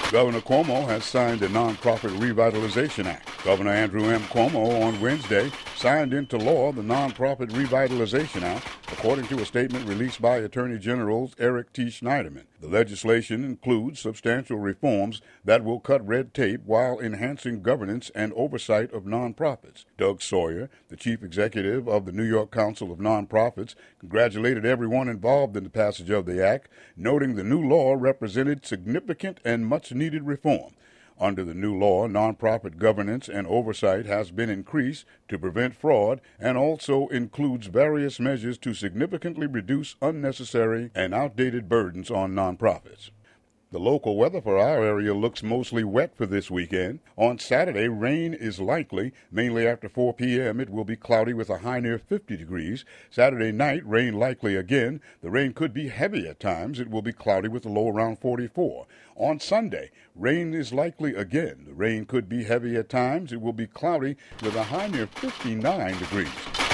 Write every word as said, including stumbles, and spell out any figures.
Governor Cuomo has signed the Nonprofit Revitalization Act. Governor Andrew M. Cuomo on Wednesday signed into law the Nonprofit Revitalization Act, according to a statement released by Attorney General Eric T. Schneiderman. The legislation includes substantial reforms that will cut red tape while enhancing governance and oversight of nonprofits. Doug Sawyer, the chief executive of the New York Council of Nonprofits, congratulated everyone involved in the passage of the act, noting the new law represented significant and much-needed reform. Under the new law, nonprofit governance and oversight has been increased to prevent fraud and also includes various measures to significantly reduce unnecessary and outdated burdens on nonprofits. The local weather for our area looks mostly wet for this weekend. On Saturday, rain is likely. Mainly after four p.m., it will be cloudy with a high near fifty degrees. Saturday night, rain likely again. The rain could be heavy at times. It will be cloudy with a low around forty-four. On Sunday, rain is likely again. The rain could be heavy at times. It will be cloudy with a high near fifty-nine degrees.